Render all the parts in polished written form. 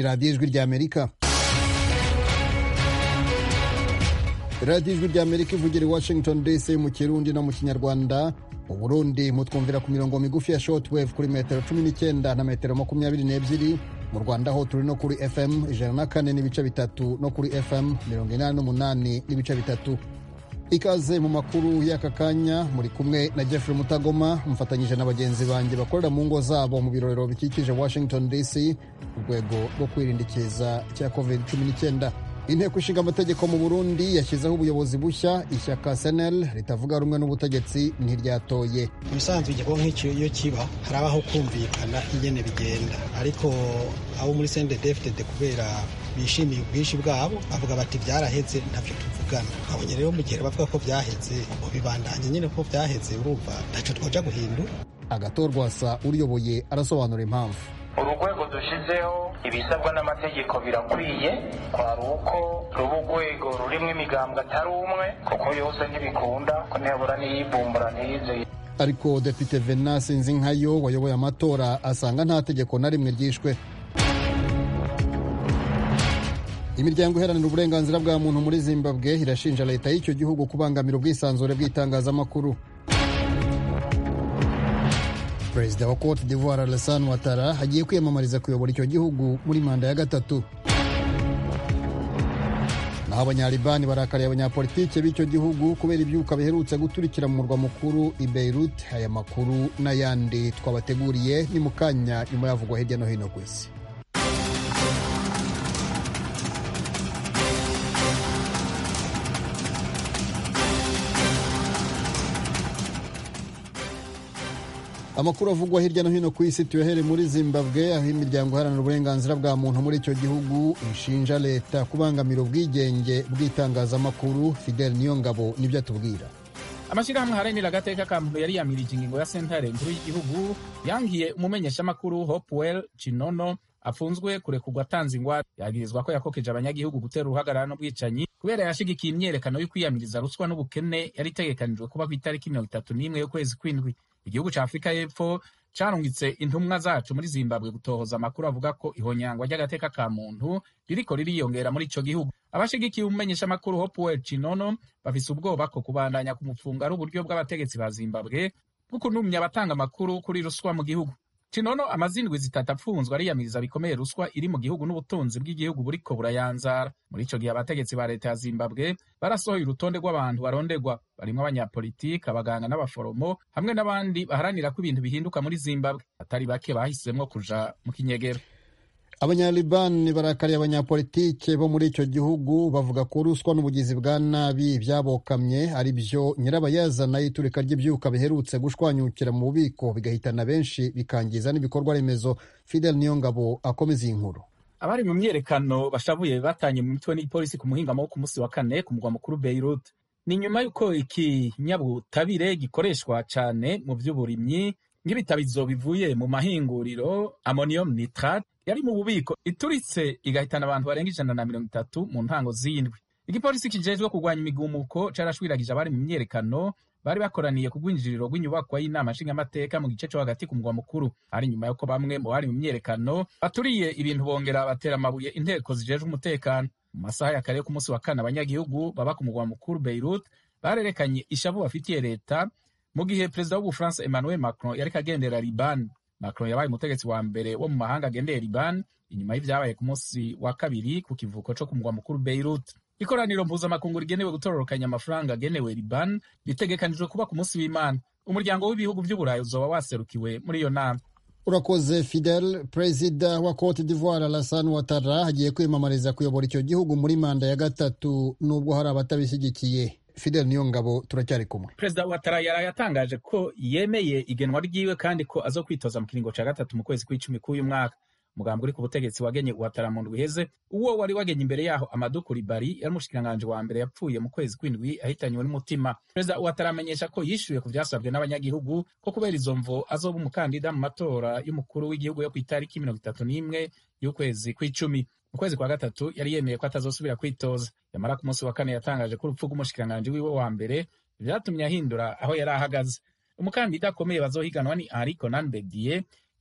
radiyo ijwi ry'Amerika. radiyo ijwi ry'Amerika ivugira i Washington DC mu Kirundi no mu Kinyarwanda. Mu Burundi mutwumvira ku mirongo migufi ya shortwave kuri metero 19 na metero 22. Mu Rwanda ho turi no kuri FM 104.3 no kuri FM 88.3. Ikaze mu makuru y'aka kanya, muri kumwe na Jeffrey Mutagoma, mfatanyije na bagenzi banjye bakorera mu ngo zabo mu birorero bikikije Washington DC mu rwego rwo kwirindikiza cya COVID-19. Inteko ishinga amategeko mu Burundi yashyizeho ubuyobozi bushya. Ishyaka CNL ritavuga rumwe n'ubutegetsi ntiryatoye. Ibisanzwe igikorwa nk'icyo iyo kiba harabaho kumvikana ingene bigenda, ariko abo muri CNDD-FDD kubera bishimiye ubwinshi bwabo bavuga bati byaraheze ntavyo tuvugana. Abonye rero mu gihe bavuga ko byaheze bibandanye nyine ko byaheze, urumva ntaco twoja guhindura. Agatorwasa uriyoboye arasobanura impamvu. Urugwego dushizeho ibisabwa n'amategeko birakwiye, kwari uko ruba urwego rurimo imigambwe atari umwe, kuko yose ntibikunda ko ntiyabura n'iyivumbura ntiyize. Ariko Depite Venance Nzinkayo wayoboye amatora asanga nta tegeko na rimwe ryishwe. Imiryango iharanira uburenganzira bwa muntu muri Zimbabwe irashinja leta y'icyo gihugu kubangamira ubwisanzure bw'itangazamakuru. Perezida wa Cote d'Ivoire Alassane Ouattara hagiye kwiyamamariza kuyobora icyo gihugu muri manda ya gatatu. Naho abanyalibani barakariye abanyapolitike b'icyo gihugu kubera ibyuka biherutse guturikira mu murwa mukuru i Beirut. Aya makuru n'ayandi twabateguriye ni mu kanya nyuma yavugwa hirya no hino ku isi. Amakuru avugwa hirya no hino ku isi tuyahere muri Zimbabwe, aho imiryango iharanira uburenganzira bwa muntu muri icyo gihugu ishinja leta kubangamira ubwigenge bw'itangazamakuru. Fidel Niyongabo nibyo atubwira. Amashyirahamwe haranira agateka ka muntu yari yamirije ingingo ya sentare nkuru y'igihugu yangiye umumenyeshamakuru Hopewell Chinono afunzwe kurekurwa atanze ingwate. Yagirizwa ko yakokeje abanyagihugu gutera uruhagarara n'ubwicanyi kubera yashigikiye imyerekano yo kwiyamiriza ruswa n'ubukene yari itegekanijwe kuba ku itariki 31 y'ukwezi kw'indwi. Igihugu ca Afrika y'Epfo carungitse intumwa zacu muri Zimbabwe gutohoza amakuru avuga ko ihonyangwa ry'agateka ka muntu ririko ririyongera muri ico gihugu. Abashigikiye umumenyeshamakuru Hopewell Chinono bafise ubwoba ko kubandanya kumufunga ari uburyo bw'abategetsi ba Zimbabwe bwo kunumya abatanga amakuru kuri ruswa mu gihugu. Chinono amazindwi zitatu apfunzwe ariyamiriza bikomeye ruswa iri mu gihugu n'ubutunzi bw'igihugu buriko burayanzara. Muri ico gihe abategetsi ba leta ya Zimbabwe barasohoye urutonde rw'abantu baronderwa, barimwo abanyapolitiki, abaganga n'abaforomo hamwe n'abandi baharanira ko ibintu bihinduka muri Zimbabwe. Atari bake bahisemwo kuja mu kinyegero. Abanyalibani barakariye abanyapolitike bo muri icyo gihugu bavuga ko ruswa n'ubugizi bwa nabi byabokamye ari byo nyirabayazana y'iturika ry'ibyuka biherutse gushwanyukira mu bubiko bigahitana benshi bikangiza n'ibikorwa remezo. Fidel Niyongabo akomeza iyi nkuru. Abari mu myerekano bashavuye batanye mu mitwe n'ipolisi ku muhingamo wo ku munsi wa kane ku mugwa mukuru Beirut. Ni nyuma y'uko ikinyabutabire gikoreshwa cyane mu by'uburimyi nk'ibitabizo bivuye mu mahinguriro ammonium nitrate yari mu bubiko ituritse igahitana abantu barenga 130 mu ntango z'indwi. Igipolisi kijejwe kurwanya imigumuko carashwiragije abari mu myerekano bari bakoraniye ku rwinjiriro rw'inyubakwa y'inama nshingamateka mu gice cyo hagati ku mugwa mukuru. Ari nyuma yuko bamwe mu bari mu myerekano baturiye ibintu bongera batera amabuye inteko zijejwe umutekano. Mu masaha ya kare ku munsi wa kane abanyagihugu baba ku mugwa mukuru Beirut barerekanye ishavu bafitiye leta mu gihe perezida w'Ubufaransa Emmanuel Macron yariko agendera Liban. Macron yabaye umutegetsi wa mbere wo mu mahanga agendeye Liban inyuma y'ivyabaye ku munsi wa kabiri ku kivuko co ku mugwa mukuru Beirut. Ikoraniro mpuzamakungu rigenewe gutororokanya amafaranga agenewe Liban ritegekanijwe kuba ku munsi w'Imana. Umuryango w'ibihugu vy'Uburayi uzoba waserukiwe muri iyo nama. Urakoze Fidel. Perezida wa Cote d'Ivoire Alassane Ouattara hagiye kwiyamamariza kuyobora icyo gihugu muri manda ya gatatu nubwo hari abatabishyigikiye. Fidel Niyongabo turacyari kumwe. Perezida Ouattara yatangaje ko yemeye igenwa ryiwe kandi ko azokwitoza mu kiringo ca gatatu mu kwezi kw'icumi k'uyu mwaka. Umugambi uri ku butegetsi wagenye Ouattara mu ndwi iheze, uwo wari wagenye imbere yaho Amadou Coulibaly yari umushikiranganji wa mbere yapfuye mu kwezi kw'indwi ahitanywe n'umutima. Perezida Ouattara amenyesha ko yishuye ku vyasabwe n'abanyagihugu ko kubera izo mvo azoba umukandida mu matora y'umukuru w'igihugu yo kw'itariki 31 y'ukwezi kw'icumi. Mu kwezi kwa gatatu yari yemeye ko atazosubira kwitoza. Yamara ku munsi wa kane yatangaje ko urupfu rw'umushikiranganji wiwe wa mbere vyatumye ahindura aho yari ahagaze. Umukandida akomeye bazohiganwa ni Henri Konan Bedie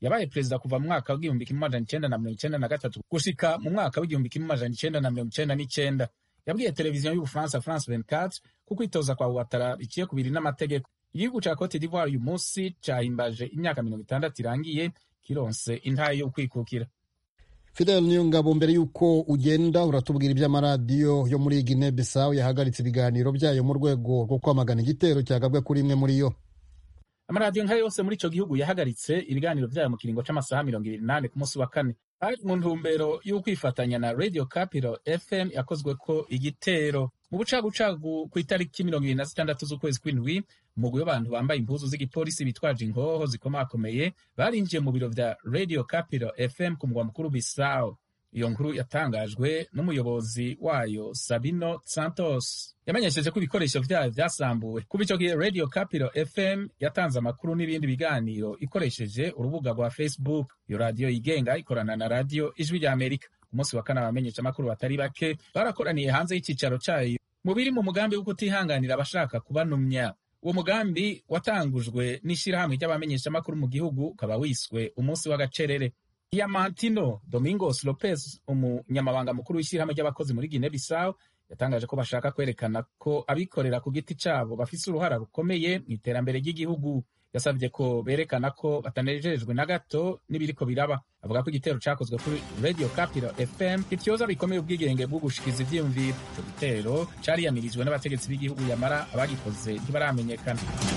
yabaye perezida kuva mu mwaka w'igihumbi kimwe amajana icenda na mirongo icenda na gatatu gushika mu mwaka w'igihumbi kimwe amajana icenda na mirongo icenda n'icenda. Yabwiye televiziyo y'Ubufaransa France 24 ko kwitoza kwa Ouattara biciye kubiri n'amategeko. Igihugu ca Cote d'Ivoire uyu munsi cahimbaje imyaka 60 irangiye kironse intahe yo kwikukira. Fidel Niyongabo, mbere yuko ugenda uratubwira iby'amaradiyo yo muri Guinea Bissau yahagaritse ibiganiro byayo mu rwego rwo kwamagana igitero cyagabwe kuri imwe muri yo. Amaradiyo nka yose muri ico gihugu yahagaritse ibiganiro vyayo mu kiringo c'amasaha 28 ku munsi wa kane, ari mu ntumbero y'ukwifatanya na Radio Capital FM yakozweko igitero. Mu bucagucagu ku itariki 26 z'ukwezi kw'indwi, umugwi w'abantu bambaye impuzu z'igipolisi bitwaje inkoho zikomakomeye barinjiye mu biro vya Radio Capital FM ku mugwa mukuru Bissau. Iyo nkuru yatangajwe n'umuyobozi wayo Sabino Santos. Yamenyesheje ko ibikoresho vyayo vyasambuwe. Kuva ico gihe Radio Capital FM yatanze amakuru n'ibindi biganiro ikoresheje urubuga rwa Facebook. Iyo radio yigenga ikorana na radio Ijwi rya Amerika. Ku munsi wa kane abamenyesha amakuru batari bake barakoraniye hanze y'icicaro cayo mu biri mu mugambi wo kutihanganira abashaka kubanumya. Uwo mugambi watangujwe n'ishirahamwe ry'abamenyesha amakuru mu gihugu ukaba wiswe umunsi w'agacerere. Diamantino Domingos Lopez, umunyamabanga mukuru w'ishirahamwe ry'abakozi muri Guinea Bissau, yatangaje ko bashaka kwerekana ko abikorera ku giti cabo bafise uruhara rukomeye mu iterambere ry'igihugu. Yasabye ko berekana ko batanejejwe na gato n'ibiriko biraba. Avuga ko igitero cakozwe kuri Radio Capital FM kityoza bikomeye ubwigenge bwo gushikiza ivyiyumviro. Ico gitero cariyamirijwe n'abategetsi b'igihugu, yamara abagikoze ntibaramenyekana.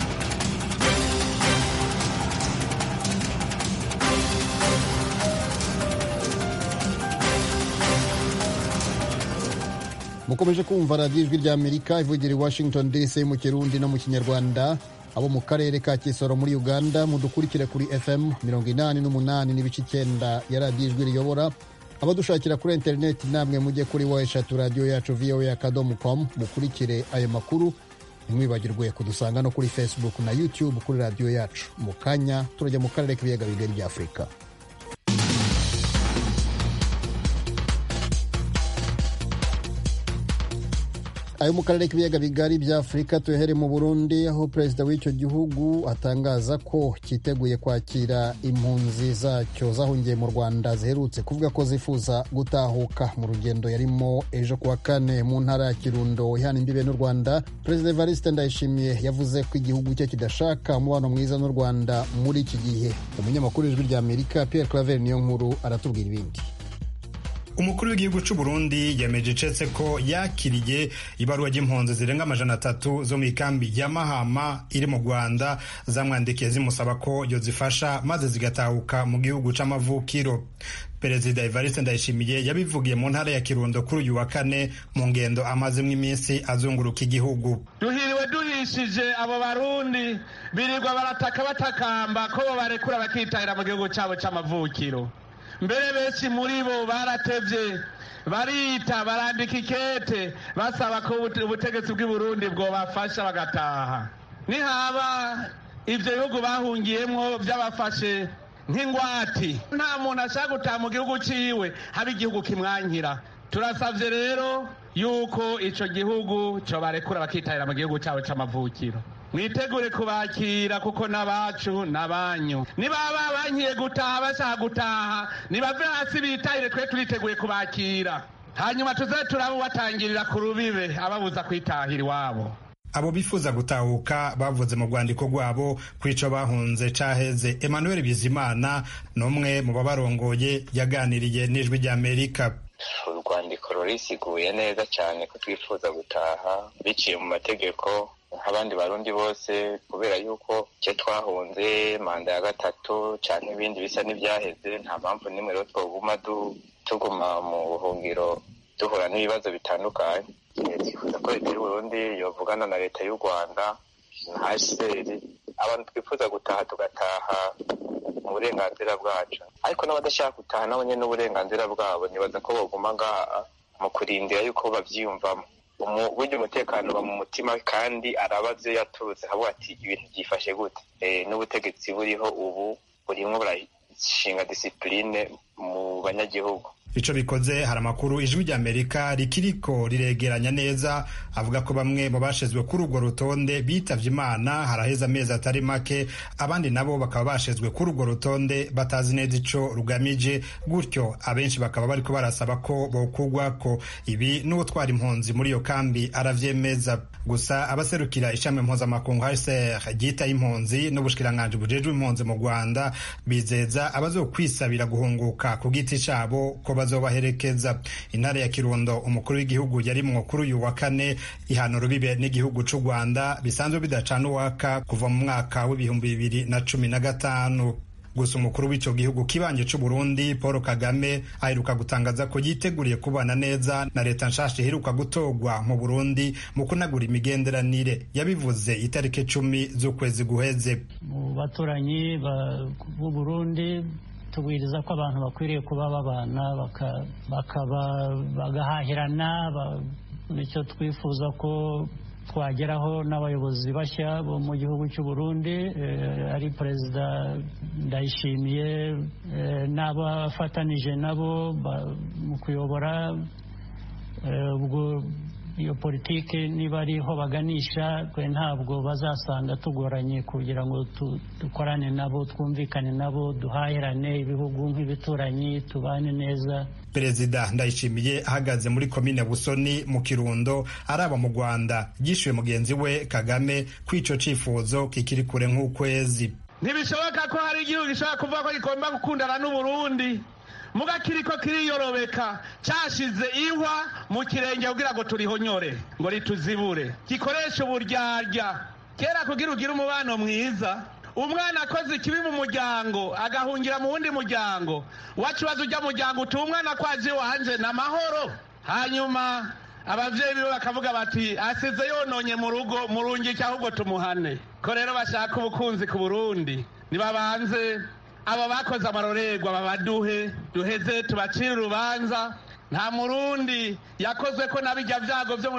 Mukomeje kumva radiyo Ijwi rya Amerika ivugira i Washington DC mu Kirundi no mu Kinyarwanda. Abo mu karere ka Kisoro muri Uganda mudukurikire kuri FM 88.9 ya radiyo Ijwi riyobora. Abadushakira kuri interineti namwe mujye kuri eshatu radiyo yacu voa.com mukurikire ayo makuru. Ntimwibagirwe kudusanga no kuri Facebook na YouTube kuri radiyo yacu. Mu kanya turajya mu karere k'ibiyaga bigari bya Afurika. Ayo mu karere k'ibiyaga bigari bya Afurika tuhere mu Burundi, aho perezida w'icyo gihugu atangaza ko cyiteguye kwakira impunzi zacyo zahungiye mu Rwanda ziherutse kuvuga ko zifuza gutahuka mu rugendo yarimo ejo kuwa kane mu ntara ya Kirundo ihana imbibe n'u Rwanda. Perezida Evariste Ndayishimiye yavuze ko igihugu cye kidashaka umubano mwiza n'u Rwanda muri iki gihe. Umunyamakuru w'Ijwi rya Amerika Pierre Claver Niyonkuru aratubwira ibindi. Umukuru w'igihugu cy'u Burundi yemeje icetse ko yakiriye ibaruwa ry'impunzi zirenga 300 zo mu ikambi ya Mahama iri mu Rwanda zamwandikiye zimusaba ko yozifasha maze zigatahuka mu gihugu c'amavukiro. Perezida Evariste Ndayishimiye yabivugiye mu ntara ya Kirundo kuri uyu wa kane mu ngendo amazemwe iminsi azunguruka igihugu. Duhiriwe duhishije abo Barundi birirwa barataka batakamba ko barekura bakitahira mu gihugu cyabo c'amavukiro. Mbere benshi muri bo baratevye barita barandika ikete basaba ko ubutegetsi bw'i Burundi bwo bafasha bagataha. Nihaba ivyo bihugu bahungiyemwo byabafashe nk'ingwati, nta muntu ashaka gutaha mu gihugu ciwe haba igihugu kimwankira. Turasavye rero yuko ico gihugu co barekura bakitahira mu gihugu cabo c'amavukiro. Mwitegure kubakira kuko n'abacu n'abanyu. Nibaba bankiye gutaha bashaka gutaha nibave hasi bitahire, twe turiteguye kubakira, hanyuma tuze turabubatangirira ku rubibe ababuza kwitahira iwabo. Abo bifuza gutahuka bavuze mu rwandiko rwabo kwico bahunze caheze. Emmanuel Bizimana n'umwe mu babarongoye yaganiriye n'Ijwi rya Amerika. Urwandiko rurisiguye neza cyane ko twifuza gutaha biciye mu mategeko nk'abandi Barundi bose, kubera yuko cyo twahunze manda ya gatatu cyane ibindi bisa n'ibyaheze. Nta mpamvu nimwe rero twoguma tuguma mu buhungiro duhura n'ibibazo bitandukanye. Twifuza ko leta y'u Burundi yovugana na leta y'u Rwanda na HCR, abantu twifuza gutaha tugataha mu burenganzira bwacu, ariko n'abadashaka gutaha nabo nyene n'uburenganzira bwabo nibaza ko boguma ngaha mu kurindira yuko bavyiyumvamo. Burya umutekano uba mu mutima kandi arabaze yaturutse havuga ati ibintu byifashe gute. N'ubutegetsi buriho ubu burimwo burashinga disipline mu banyagihugu. ico bikoze hari amakuru ijwi ry'Amerika rikiriko riregeranya neza avuga ko bamwe mu bashizwe kuri urwo rutonde bitavye Imana haraheze amezi atari make, abandi nabo bakaba bashizwe kuri urwo rutonde batazi neza ico rugamije, gutyo abenshi bakaba bariko barasaba ko bokugwako. Ibi n'utwara impunzi muri iyo kambi aravyemeza. Gusa abaserukira ishami mpuzamakungu HCR ryita impunzi n'ubushikiranganji bujejwe impunzi mu Rwanda bizeza abazokwisabira guhunguka ku giti cabo ko bazobaherekeza. Intara ya Kirundo umukuru w'igihugu yarimwo kuri uyu wa kane ihano rubibe n'igihugu c'u Rwanda bisanzwe bidacana uwaka kuva mu mwaka w'2015. Gusa umukuru w'ico gihugu kibanje c'u Burundi Paul Kagame aheruka gutangaza ko yiteguriye kubana neza na leta nshasha iheruka gutorwa mu Burundi mu kunagura imigenderanire. Yabivuze itariki 10 z'ukwezi guheze. Mu baturanyi b'u Burundi tubwiriza ko abantu bakwiriye kuba babana bagahahirana, nicyo twifuza ko twageraho n'abayobozi bashya bo mu gihugu cy'u Burundi, ari Perezida Ndayishimiye n'abafatanije nabo mu kuyobora ubwo iyo politiki niba ariho baganisha, twe ntabwo bazasanga tugoranye kugira ngo dukorane nabo, twumvikane nabo, duhahirane ibihugu nk'ibituranyi, tubane neza. Perezida Ndayishimiye ahagaze muri komine Busoni mu Kirundo araba mu Rwanda yishuye mugenzi we Kagame kw'ico cifuzo kikiri kure nk'ukwezi. Ntibishoboka ko hari igihugu gishobora kuvuga ko gigomba gukundana n'u Burundi muga kiriko kiriyorobeka cyashize ihwa mu kirenge kugira ngo turihonyore ngo rituzibure, gikoresha uburyarya. Kera kugira ugire umubano mwiza, umwana akoze ikibi mu muryango agahungira mu wundi muryango, wacubaza ujya muryango uti umwana kwaje wanje na mahoro, hanyuma abavyeyi biwe bakavuga bati asize yononye mu rugo murungike ahubwo tumuhane. Ko rero bashaka ubukunzi ku Burundi nibabanze aba bakoze amarorerwa babaduhe duheze tubacire urubanza. Nta Murundi yakozwe ko nabijya vyago vyo mu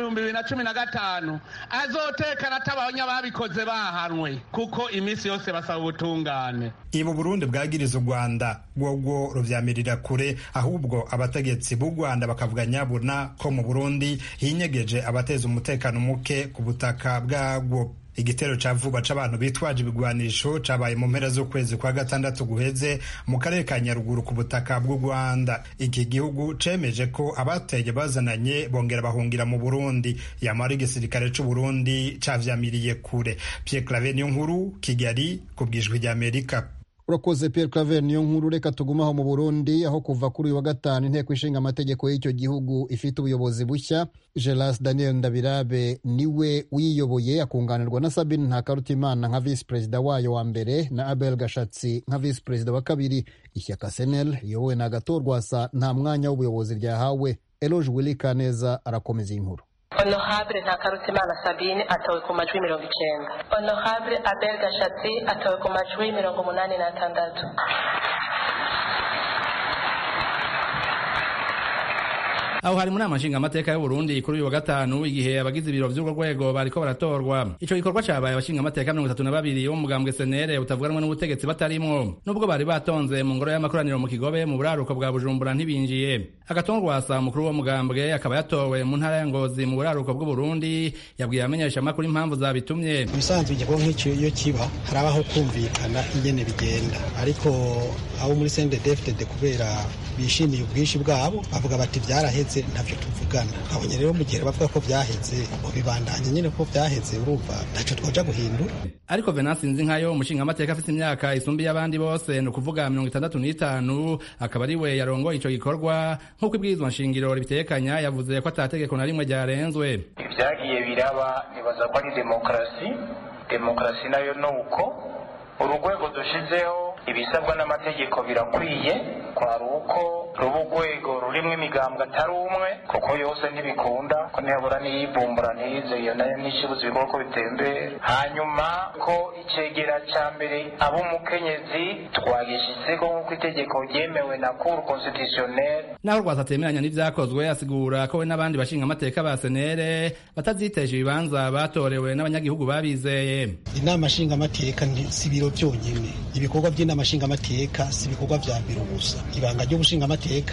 2015 azotekana atabahonya babikoze bahanwe, kuko imisi yose basaba ubutungane. Ibu Burundi bwagiriza u Rwanda bwo ruvyamirira kure, ahubwo abategetsi b'u Rwanda bakavuga nyabuna ko mu Burundi hinyegeje abateza umutekano muke ku butaka bwabwo. Igitero ca vuba c'abantu bitwaje ibigwanisho cabaye mu mpera z'ukwezi kwa gatandatu guheze mu karere ka Nyaruguru ku butaka bw'u Rwanda. Iki gihugu cemeje ko abateye bazananye bongera bahungira mu Burundi, yamara igisirikare c'u Burundi cavyamiriye kure. Pierre Claver Niyonkuru, Kigali, kubw'ijwi ry'Amerika. Urakoze Pierre Claver Niyonkuru. Reka tugumaho mu Burundi aho kuva kuri uyu wa gatanu inteko ishinga amategeko y'icyo gihugu ifite ubuyobozi bushya. Geras Daniel Ndabirabe niwe uyiyoboye, akunganirwa na Sabine Ntakarutimana nka visi perezida wayo wa mbere na Abel Gashatsi nka visi perezida wa kabiri. Ishyaka SNL riyobowe na Agathon Rwasa nta mwanya w'ubuyobozi ryahawe. Eloge Willy Kaneza arakomeza inkuru. Honorable Ntakarutimana Sabine atowe ku majwi 90. Honorable Abel Gashatsi atowe ku majwi 86. Aho hari muri amashinga amateka y'u Burundi kuri uyu wa gatanu igihe abagize ibiro vy'urwo rwego bariko baratorwa. Ico gikorwa cabaye abashinga amateka 32 bo mu mugambwe SNL utavuganwa n'ubutegetsi batarimwo, nubwo bari batonze mu ngoro y'amakoraniro mu Kigobe mu buraruko bwa Bujumbura ntibinjiye. Agathon Rwasa umukuru wo mugambwe akaba yatowe mu ntara ya Ngozi mu buraruko bw'u Burundi yabwiye amenyesha amakuru impamvu zabitumye. Ibisanzwe igikorwa nk'icyo iyo kiba harabaho kumvikana ingene bigenda, ariko abo muri CNDD-FDD kubera bishimiye ubwinshi bwabo bavuga bati byaraheze ntavyo tuvugana. Abonye rero mu gihe bavuga ko byaheze ngo bibandanye nyine ko byaheze, urumva ntacyo twoja guhindura. Ariko Venance Nzinkayo umushinga amateka afite imyaka isumbiye abandi bose no kuvuga 65 akaba ari we yarongoye ico gikorwa nk'uko ibwirizwa nshingiro ribitekanya, yavuze ko atategeko na rimwe ryarenzwe. Ibyagiye biraba nibaza ko ari demokarasi nayo nuko urugwego dushizeho ibisabwa n'amategeko birakwiye, kwari uko ruba urwego rurimo imigambwe atari umwe, kuko yose ntibikunda ko ntiyabura n'iyibumbura ntiyize iyo nayo nishibuza ibikorwa ko bitembera. Hanyuma ko icegera ca mbere ab'umukenyezi twagishizeho nk'uko itegeko ryemewe na Cour constitutionnelle. Naho Rwasa atemeranya n'ivyakozwe asigura ko we n'abandi bashinga amateka ba SNL bataziteje ibibanza batorewe n'abanyagihugu babizeye. Inama nshinga amateka si biro byonyine, ibikorwa by'inama nshinga amateka si ibikorwa vya biro gusa. Ibanga ryo gushinga amateka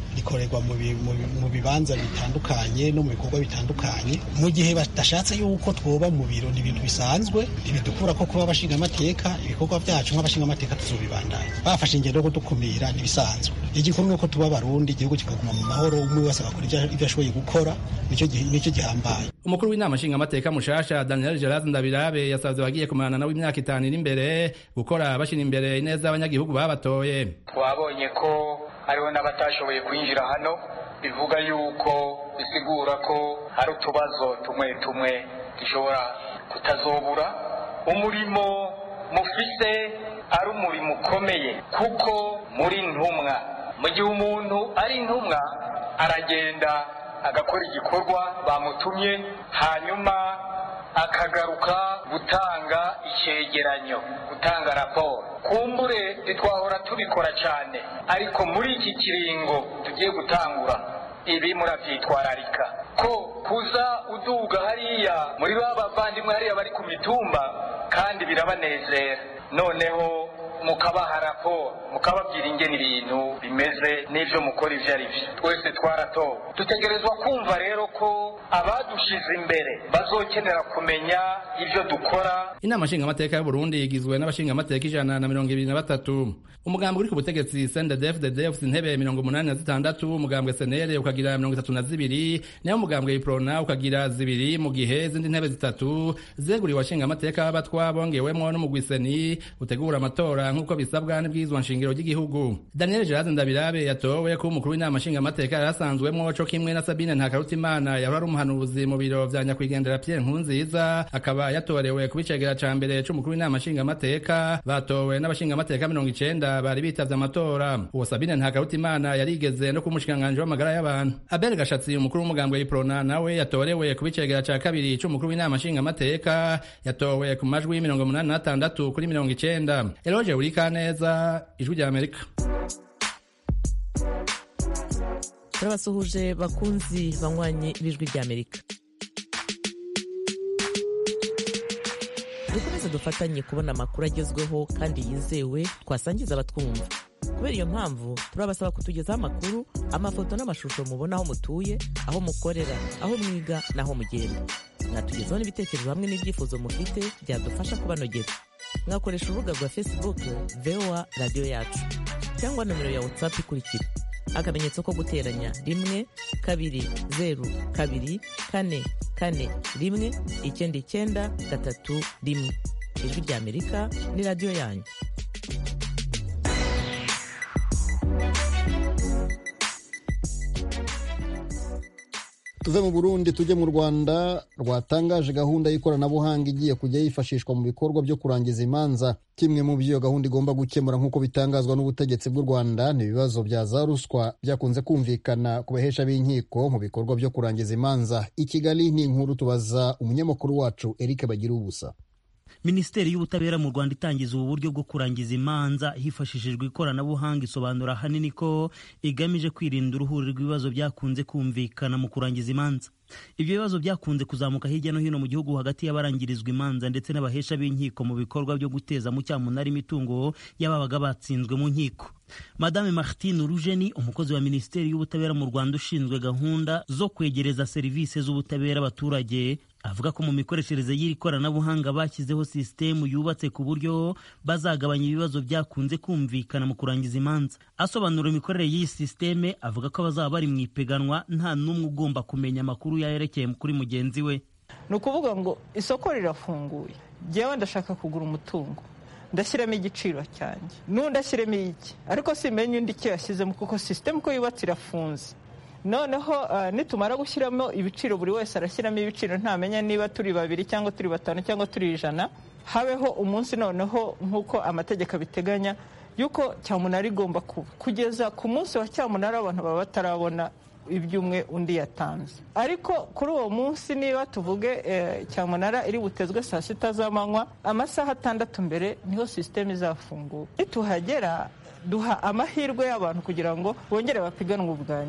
rikorerwa mu bibanza bitandukanye no mu bikorwa bitandukanye. Mu gihe badashatse yuko twoba mu biro, ni ibintu bisanzwe, ntibidukura ko kuba abashinga amateka, ibikorwa byacu nk'abashinga amateka tuzobibandanya. Bafashe ingendo yo kudukumira ntibisanzwe. Igikuru ni uko tuba abarundi, igihugu kikaguma mu mahoro, umwe wese agakora ibyo ashoboye gukora, nicyo gihambaye. Umukuru w'inama nshinga amateka mushasha Daniel Gerard Ndabirabe yasavye abagiye kumarana nawe imyaka 5 iri imbere gukora bashira imbere ineza y'abanyagihugu babatoye. Twabonye ko hariho n'abatashoboye kwinjira hano, bivuga yuko bisigura ko hari utubazo tumwe gishobora kutazobura. Umurimo mufise ari umurimo ukomeye kuko muri ntumwa. Mu gihe umuntu ari intumwa aragenda agakora igikorwa bamutumye, hanyuma akagaruka gutanga icegeranyo, gutanga raporo. Kumbure ntitwahora tubikora cyane, ariko muri iki kiringo tugiye gutangura ibi muravyitwararika ko kuza uduga hariya muri bavandimwe hariya bari ku mitumba kandi birabanezera, noneho mukabaha raporo, mukababwira ingene ibintu bimeze n'ivyo mukora ivyo ari vyo. Twese twaratowe, dutegerezwa kumva rero ko abadushize imbere bazokenera kumenya ivyo dukora. Inama nshinga amateka y'u Burundi igizwe n'abashinga amateka 123. Umugambwe uri ku butegetsi CNDD-FDD ufite intebe 86, umugambwe CNL ukagira 32, nayo umugambwe IPRONA ukagira 2, mu gihe izindi ntebe 3 zeguriwe abashinga amateka b'abatwa bongewemwo n'umugwi seni utegura amatora nk'uko bisabwa n'ibwirizwa nshingiro ry'igihugu. Daniel Gerard Ndabirabe yatowe ko umukuru w'inama nshinga amateka yarasanzwemwo co kimwe na Sabine Ntakarutimana yahora umuhanuzi mu biro vya nyakwigendera Pierre Nkurunziza, akaba yatorewe kubicegera ca mbere c'umukuru w'inama nshinga amateka. Batowe n'abashinga amateka 90 bari bitavye amatora. Uwo Sabine Ntakarutimana yarigeze no kumushikanganje w'amagara y'abantu. Abel Gashatsi umukuru w'umugambwe w'IPRONA nawe yatorewe kubicegera ca kabiri c'umukuru w'inama nshinga amateka, yatowe ku majwi 86 kuri 90. Eloge Urikaneza, Ijwi rya Amerika. Turabasuhuje bakunzi banywanyi b'Ijwi rya Amerika. Dukomeze dufatanye kubona amakuru agezweho kandi yizewe twasangiza abatwumva. Kubera iyo mpamvu turabasaba kutugezaho amakuru, amafoto n'amashusho mubona aho mutuye, aho mukorera, aho mwiga n'aho mugenda. Mwatugezaho n'ibitekerezo hamwe n'ibyifuzo mufite byadufasha kubanogera. Mwakoresha urubuga rwa Facebook VOA Radio Yacu cyangwa nomero ya WhatsApp ikurikira: akamenyetso ko guteranya 1 2 0 2 4 4 1 9 3 1. Ijwi rya Amerika ni radio yanyu. Tuve mu Burundi tujye mu Rwanda, rwatangaje gahunda y'ikoranabuhanga igiye kujya yifashishwa mu bikorwa byo kurangiza imanza. Kimwe mu byo gahunda igomba gukemura nk'uko bitangazwa n'ubutegetsi bw'u Rwanda ni ibibazo bya za ruswa byakunze kumvikana ku bahesha b'inkiko mu bikorwa byo kurangiza imanza. I Kigali ni inkuru tubaza umunyamakuru wacu Eric Bagirubusa. Minisiteri y'Ubutabera mu Rwanda itangiza ubu buryo bwo kurangiza imanza hifashishijwe ikoranabuhanga isobanura hanini ko igamije kwirinda uruhuri rw'ibibazo byakunze kumvikana mu kurangiza imanza. Ibyo bibazo byakunze kuzamuka hirya no hino mu gihugu hagati y'abarangirizwa imanza ndetse n'abahesha b'inkiko mu bikorwa byo guteza mu cyamunara imitungo y'ababaga batsinzwe mu nkiko. Madame Martine Urujeni, umukozi wa Minisiteri y'Ubutabera mu Rwanda ushinzwe gahunda zo kwegereza serivisi z'ubutabera abaturage, avuga ko mu mikoreshereze y'iri koranabuhanga bashyizeho sisitemu yubatse ku buryo bazagabanya ibibazo byakunze kumvikana mu kurangiza imanza. Asobanura imikorere y'iyi sisiteme, avuga ko bazaba bari mu ipiganwa, nta n'umwe ugomba kumenya amakuru yayerekeye kuri mugenzi we. Ni ukuvuga ngo isoko rirafunguye, jyewe ndashaka kugura umutungo, ndashyiramo igiciro cyanjye, n'undi ashyiremo iki, ariko simenye undi icyo yashyizemo kuko sisitemu ko yubatse irafunze. Noneho nitumara gushyiramo ibiciro, buri wese arashyiramo ibiciro, ntamenya niba turi 2 cyangwa turi 5 cyangwa turi 100. Habeho umunsi noneho nk'uko amategeko abiteganya yuko cyamunara igomba kuba. Kugeza ku munsi wa cyamunara abantu baba batarabona ibyumwe undi yatanze. Ariko kuri uwo munsi niba tuvuge cyamunara iri butezwe saa 6 z'amanywa, amasaha 6 mbere niho sisiteme izafunguka. Nituhagera duha amahirwe y'abantu kugira ngo bongere bapiganwe ubwa nyuma.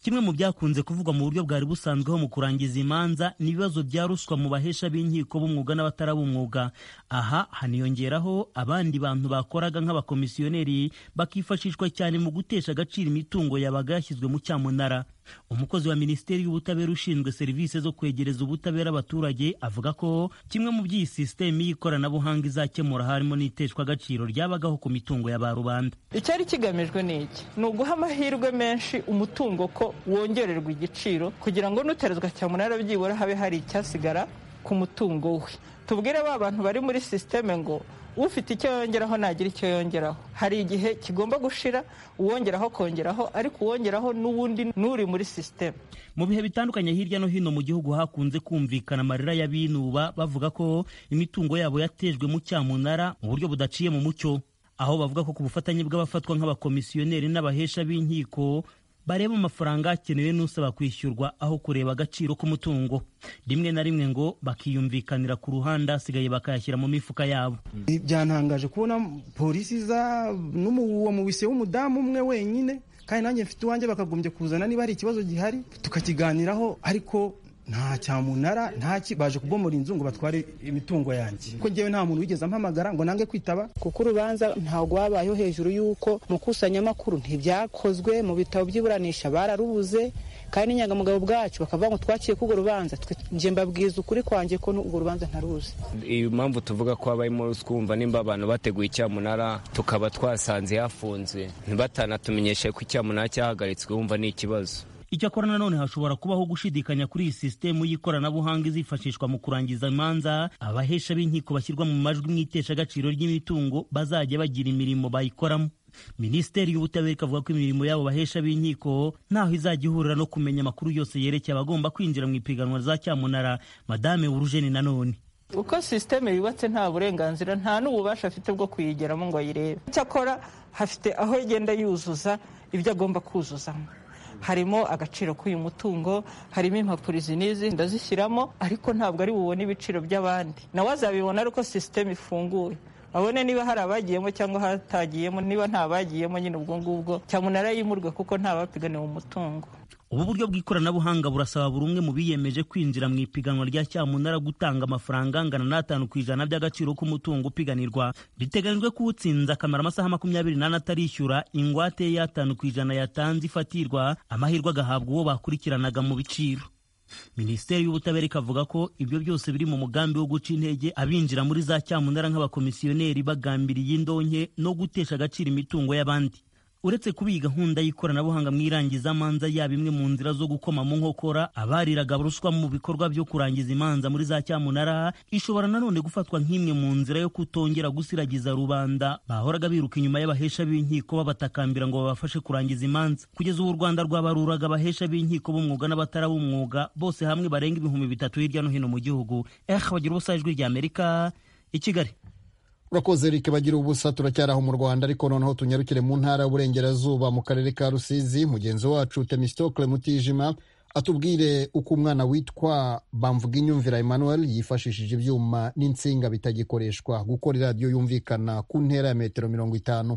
kimwe mu byakunze kuvugwa mu buryo bwari busanzweho mu kurangiza imanza ni ibibazo bya ruswa mu bahesha b'inkiko b'umwuga n'abatarabumwuga. Aha haniyongeraho abandi bantu bakoraga nk'abakomisiyoneri bakifashishwa cyane mu gutesha agaciro imitungo yabaga yashyizwe mu cyamunara. Umukozi wa Minisiteri y'Ubutabera ushinzwe serivisi zo kwegereza ubutabera abaturage avuga ko kimwe mu by'iyi sisiteme y'ikoranabuhanga izakemura harimo n'iteshwa agaciro ryabagaho ku mitungo ya ba rubanda. Icyari kigamijwe ni iki? Ni uguha amahirwe menshi umutungo ko wongererwa igiciro kugira ngo nuterezwa cyamunara byibura habe hari icyasigara ku mutungo we. Tubwire ba bantu bari muri sisiteme ngo ufite icyo yongeraho nagira icyo yongeraho. Hari igihe kigomba gushira uwongeraho kongeraho, ariko uwongeraho n'ubundi nuri muri sisiteme. Mu bihe bitandukanye hirya no hino mu gihugu hakunze kumvikana amarira y'abinuba bavuga ko imitungo yabo yatejwe mu cyamunara mu buryo budaciye mu mucyo, aho bavuga ko ku bufatanye bw'abafatwa nk'abakomisiyoneri n'abahesha b'inkiko bareba amafaranga akenewe n'usaba kwishyurwa aho kureba agaciro k'umutungo. Rimwe na rimwe ngo bakiyumvikanira ku ruhande asigaye bakayashyira mu mifuka yabo. Byantangaje kubona polisi za n'umuwo mu bise w'umudamu umwe wenyine, kandi nanjye mfite uwanjye bakagombye kuzana niba hari ikibazo gihari tukakiganiraho, ariko nta cyamunara baje kubomora inzu ngo batware imitungo yanjye. Ko njyewe nta muntu wigeze ampamagara ngo nange kwitaba, kuko urubanza ntabwo wabayeho hejuru y'uko mu kusanyamakuru ntibyakozwe, mu bitabo by'iburanisha bararubuze, kandi n'inyangamugayo bwacu bakavuga ngo twaciye k'urwo rubanza. Nje mbabwiza ukuri kwanjye ko urwo rubanza ntaruzi. Iyi mpamvu tuvuga ko habayemo ruswa, nimba abantu bateguye icyamunara tukaba twasanze yafunzwe ntibatanatumenyeshe ko icyamunara cyahagaritswe, wumva ni ikibazo. Icyakora nanone hashobora kubaho gushidikanya kuri iyi sisitemu y'ikoranabuhanga izifashishwa mu kurangiza imanza. Abahesha b'inkiko bashyirwa mu majwi mu itesha agaciro ry'imitungo bazajya bagira imirimo bayikoramo. Minisiteri y'Ubutabera ikavuga ko imirimo yabo bahesha b'inkiko ntaho izajya ihurira no kumenya amakuru yose yerekeye abagomba kwinjira mu ipiganwa za cyamunara. Madame Urujeni nanone uko sisiteme yubatse nta burenganzira nta n'ububasha afite bwo kuyigeramo ngo ayirebe. Cyakora hafite aho igenda yuzuza ibyo agomba kuzuzamo. Harimo agaciro k'uyu mutungo, harimo impapuro izi n'izi ndazishyiramo, ariko ntabwo ari bubone ibiciro by'abandi. Nawe azabibona ariko sisiteme ifunguye, abone niba hari abagiyemo cyangwa hatagiyemo. Niba nta bagiyemo nyine ubwo ngubwo cyamunara yimurwe kuko nta bapiganiwe umutungo. Ubu buryo bw'ikoranabuhanga burasaba buri umwe mu biyemeje kwinjira mu ipiganwa rya cyamunara gutanga amafaranga angana n'5% by'agaciro k'umutungo upiganirwa. Biteganyijwe ko utsinze akamara amasaha 24 atarishyura ingwate ye y'5% yatanze ifatirwa, amahirwe agahabwa uwo bakurikiranaga mu biciro. Minisiteri y'Ubutabera ikavuga ko ibyo byose biri mu mugambi wo guca intege abinjira muri za cyamunara nk'abakomisiyoneri bagambiriye indonke no gutesha agaciro imitungo y'abandi. Uretse kuba iyi gahunda y'ikoranabuhanga mu irangizamanza yaba imwe mu nzira zo gukoma mu nkokora abariraga ruswa mu bikorwa byo kurangiza imanza muri za cyamunara, ishobora nanone gufatwa nk'imwe mu nzira yo kutongera gusiragiza rubanda bahoraga biruka inyuma y'abahesha b'inkiko babatakambira ngo babafashe kurangiza imanza. Kugeza ubu u Rwanda rwabaruraga abahesha b'inkiko b'umwuga n'abatarabumwuga bose hamwe barenga 3,000 hirya no hino mu gihugu. Bagira ubusa ijwi ry'Amerika i Kigali. Urakoze Eric Bagira ubusa. Turacyari aho mu Rwanda, ariko noneho tunyarukire mu ntara y'Uburengerazuba mu karere ka Rusizi. Mugenzi wacu Temistokle Mutijima atubwire uko umwana witwa Bamvuginyumvira Emmanuel yifashishije ibyuma n'insinga bitagikoreshwa gukora iradiyo yumvikana ku ntera ya metero 50.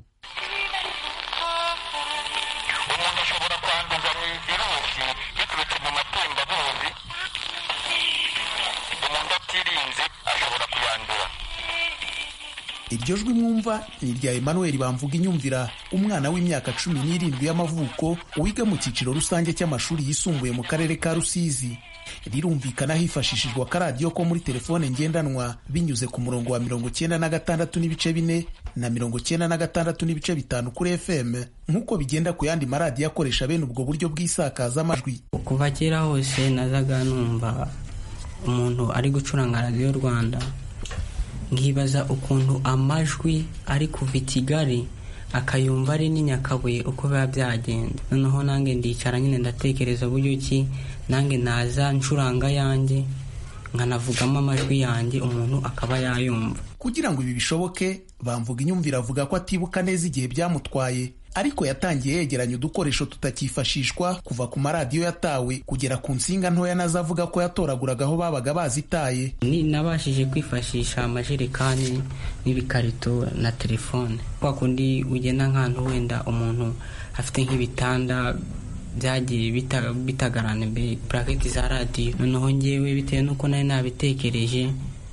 Iryo jwi mwumva ni irya Emmanuel Bamvuginyumvira, umwana w'imyaka 17 y'amavuko wiga mu cyiciro rusange cy'amashuri yisumbuye mu karere ka Rusizi. Rirumvikana hifashishijwe akaradiyo ko muri telefone ngendanwa binyuze ku murongo wa 96.4 na 96.5 kuri FM, nk'uko bigenda ku yandi maradiyo akoresha bene ubwo buryo bw'isakaza amajwi. Kuva kera hose nazaga numva umuntu ari gucuranga radiyo Rwanda, nkibaza ukuntu amajwi ari kuva i Kigali akayumva ari ni Nyakabuye uko biba byagenda. Noneho nange ndicara nyine ndatekereza uburyo ki nange naza ncuranga yanjye nkanavugamo amajwi yanjye umuntu akaba yayumva. Kugira ngo ibi bishoboke, Bamvuginyumvira avuga ko atibuka neza igihe byamutwaye, ariko yatangiye yegeranya udukoresho tutakifashishwa kuva ku maradiyo yatawe kugera ku nsinga ntoya nazavuga ko yatoraguraga aho babaga bazitaye. Nabashije kwifashisha amajerekani n'ibikarito na telefone. Kwa kundi ugenda nk'ahantu wenda umuntu afite nk'ibitanda byagiye bitagarana bracket za radio. Noneho ngewe bitewe nuko nari nabitekereje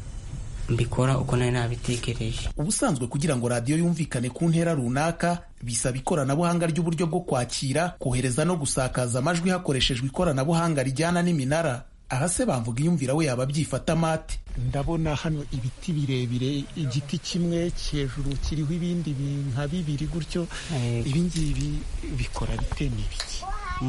mbikora uko nari nabitekereje. Ubusanzwe kugira ngo radio yumvikane ku ntera runaka bisaba ikoranabuhanga ry'uburyo bwo kwakira, kohereza no gusakaza amajwi hakoreshejwe ikoranabuhanga rijyana n'iminara. Aha se bamvuga iyumvira we yaba byifata mate. Ndabona hano ibiti birebire, igiti kimwe hejuru kiriho ibindi nka bibiri gutyo. Ibingibi bikora bite n'ibiki?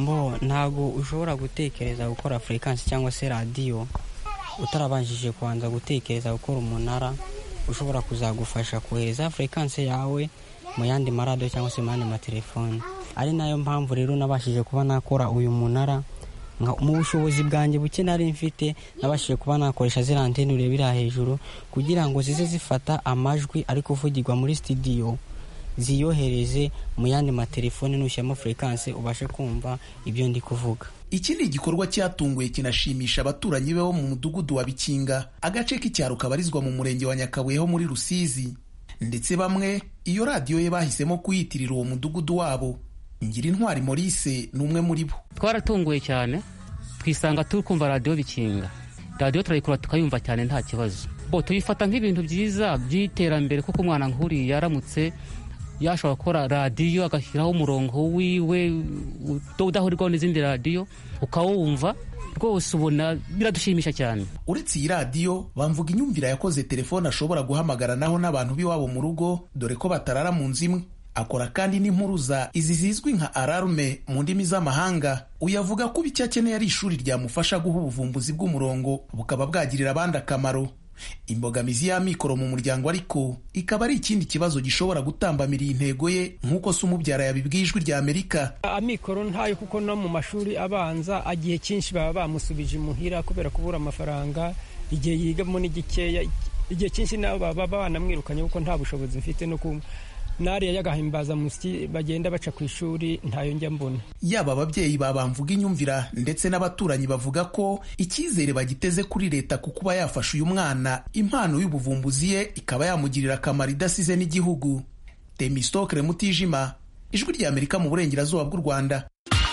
Ntago ushobora gutekereza gukora frequency cyangwa se radio utarabanjije kubanza gutekereza gukora umunara ushobora kuzagufasha kohereza frequency yawe mu yandi marado cyangwa se mu yandi matelefone. Ari nayo mpamvu rero nabashije kuba nakora uyu munara mu bushobozi bwanjye buke nari mfite. Nabashije kuba nakoresha ziriya antene urebera hejuru kugira ngo zize zifata amajwi ari kuvugirwa muri studio ziyohereze mu yandi matelefone, nushyiramo frequency ubashe kumva ibyo ndi kuvuga. Iki ni igikorwa cyatunguye kinashimisha abaturanyi be bo mu mudugudu wa Bikinga, agace k'icyaro kabarizwa mu murenge wa Nyakabuye ho muri Rusizi, ndetse bamwe iyo radiyo ye bahisemo kuyitirira uwo mudugudu wabo. Ngirintwari Maurice ni umwe muri bo. Twaratunguye cyane twisanga turi kumva radiyo Bikinga. Radiyo turayikora tukayumva cyane nta kibazo. Tuyifata nk'ibintu byiza by'iterambere, kuko umwana nk'uriya yaramutse yashobora gukora radiyo agashyiraho umurongo wiwe udahurirwaho n'izindi radiyo ukawumva rwose, ubona biradushimisha cyane. Uretse iyi radiyo, bamvuga inyumvira yakoze telefone ashobora guhamagaranaho n'abantu b'iwabo mu rugo, dore ko batarara mu nzu imwe. Akora kandi n'impuruza izi zizwi nka alarme mu ndimi z'amahanga. Uyavuga ko icyo akeneye ari ishuri ryamufasha guha ubuvumbuzi bw'umurongo bukaba bwagirira abandi akamaro. Imbogamizi y'amikoro mu muryango ariko ikaba ari ikindi kibazo gishobora gutambamira intego ye, nk'uko se umubyara yabibwiye Ijwi rya Amerika. Amikoro ntayo, kuko no mu mashuri abanza agiye cyinshi baba bamusubije imuhira kubera kubura amafaranga, igihe yigamo n'igikeya, igihe cyinshi nabo baba banamwirukanye kuko nta bushobozi mfite no nariya y'agahimbaza musyi bagenda baca ku ishuri ntayo njya mbona. Yaba ababyeyi babamvuga inyumvira ndetse n'abaturanyi bavuga ko icyizere bagiteze kuri leta ku kuba yafasha uyu mwana impano y'ubuvumbuzi ye ikaba yamugirira akamaro idasize n'igihugu. Temistokle Mutijima, Ijwi rya Amerika mu burengerazuba bw'u Rwanda.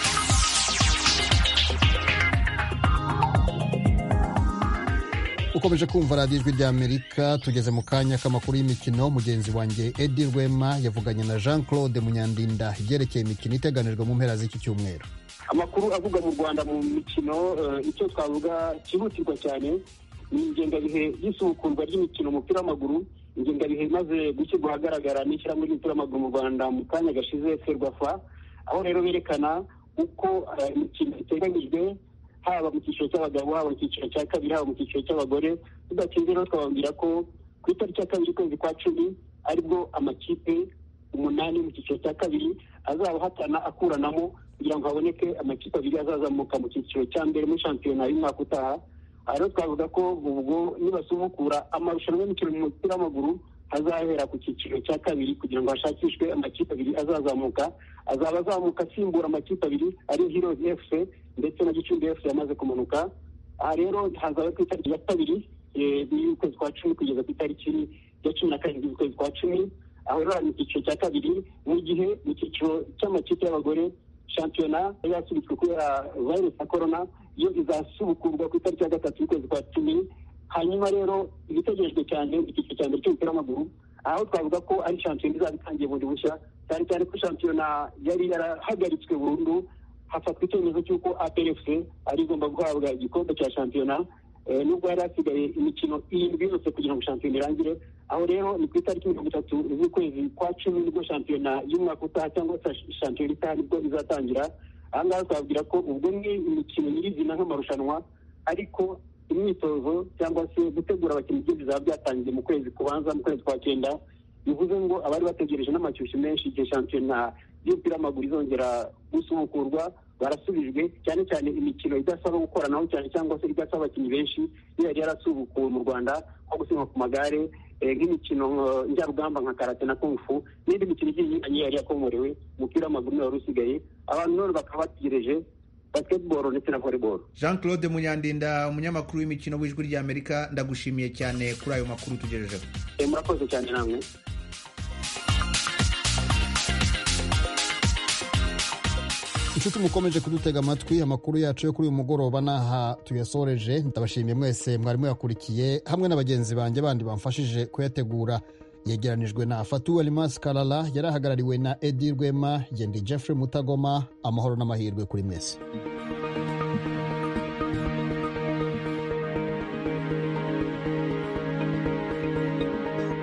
Ukomeje kumva radiyo Ijwi rya Amerika. Tugeze mu kanya k'amakuru y'imikino. Mugenzi wanjye Edi Rwema yavuganye na Jean Claude Munyandinda ibyerekeye imikino iteganijwe mu mpera z'iki cyumweru. Amakuru avuga mu Rwanda mu mikino, icyo twavuga cyihutirwa cyane ni ingengabihe y'isubukurwa ry'imikino umupira w'amaguru. Ingengabihe imaze gushyirwa ahagaragara n'ishyirahamwe ry'umupira w'amaguru mu Rwanda mu kanya gashize Ferwafa, aho rero berekana uko imikino iteganyijwe, haba mu cyiciro cy'abagabo, haba mu cyiciro cya kabiri, haba mu cyiciro cy'abagore. Tudatinze rero twababwira ko ku itariki ya kabiri ukwezi kwa 10 aribwo amakipe 8 mu cyiciro cya kabiri azaba ahatana akuranamo kugira ngo haboneke amakipe 2 azazamuka mu cyiciro cya mbere muri shampiyona y'umwaka utaha. Rero twavuga ko ubwo nibasubukura amarushanwa y'imikino mu mupira w'amaguru hazahera ku cyiciro cya kabiri kugira ngo hashakishwe amakipe 2 azazamuka. Azaba azamuka asimbura amakipe 2 ari Heroes FC ndetse na Gicumbi FC yamaze kumanuka. Aha rero hazaba ku itariki ya 2 y'ukwezi kwa 10 kugeza ku itariki ya 12 y'ukwezi kwa 10. Aho rero mu cyiciro cya kabiri, mu gihe mu cyiciro cy'amakipe y'abagore shampiyona yasubitswe kubera virus ya corona, yo izasubukurwa ku itariki ya 3 y'ukwezi kwa 10. Hanyuma rero ibitegerejwe cyane icyiciro cya mbere cy'umupira w'amaguru, aho twavuga ko ari shampiyona izaba itangiye bundi bushya, cyane cyane ko shampiyona yari yarahagaritswe burundu. Hafatwa icyemezo cy'uko APRFC ari igomba guhabwa igikombe cya shampiyona, nubwo yari hasigaye imikino 7 yose kugira ngo shampiyona irangire. Aho rero ni ku itariki 30 z'ukwezi kwa 10 nibwo shampiyona y'umwaka utaha cyangwa shampiyona itaha nibwo izatangira. Aha ngaha twabwira ko ubwo ni imikino nyirizina nk'amarushanwa, ariko imyitozo cyangwa se gutegura abakinnyi bizaba byatangiye mu kwezi kubanza, mu kwezi kwa 9. Bivuze ngo abari bategereje n'amacyushyu menshi igihe shampiyona y'umupira w'amaguru izongera gusubukurwa barasubijwe, cyane cyane imikino idasaba gukoranaho cyane cyangwa se idasaba abakinnyi benshi yari yarasubukuwe mu Rwanda, nko gusiganwa ku magare, nk'imikino njyarugamba nka karate na kung fu n'indi mikino igiye inyuranye yari yakomorewe. Umupira w'amaguru niwo wari usigaye, abantu none bakaba bategereje basketball ndetse na volleyball. Jean Claude Munyandinda, umunyamakuru w'imikino w'Ijwi rya Amerika, ndagushimiye cyane kuri ayo makuru tugejejeho. Murakoze cyane namwe. inshuti mukomeje kudutega amatwi, amakuru yacu yo kuri uyu mugoroba n'aha tuyasoreje. Ndabashimiye mwese mwari muyakurikiye hamwe na bagenzi banjye bandi bamfashije kuyategura. Yegeranijwe na Fatou Alimas Kalala, yari ahagarariwe na Edi Rwema, Jendi Jeffrey Mutagoma. Amahoro n'amahirwe kuri mwese.